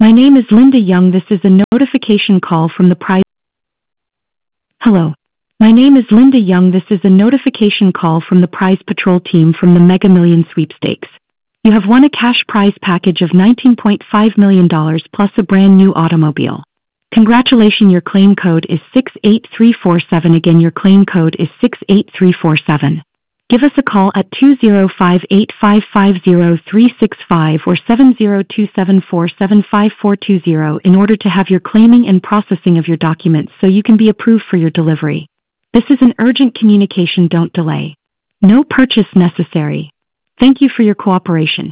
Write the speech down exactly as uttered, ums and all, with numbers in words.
My name is Linda Young. This is a notification call from the prize. Hello. My name is Linda Young. This is a notification call from the Prize Patrol team from the Mega Million Sweepstakes. You have won a cash prize package of nineteen point five million dollars plus a brand new automobile. Congratulations, your claim code is six eight three four seven. Again, your claim code is six eight three four seven. Give us a call at two zero five eight five five zero three six five or seven zero two seven four seven five four two zero in order to have your claiming and processing of your documents so you can be approved for your delivery. This is an urgent communication. Don't delay. No purchase necessary. Thank you for your cooperation.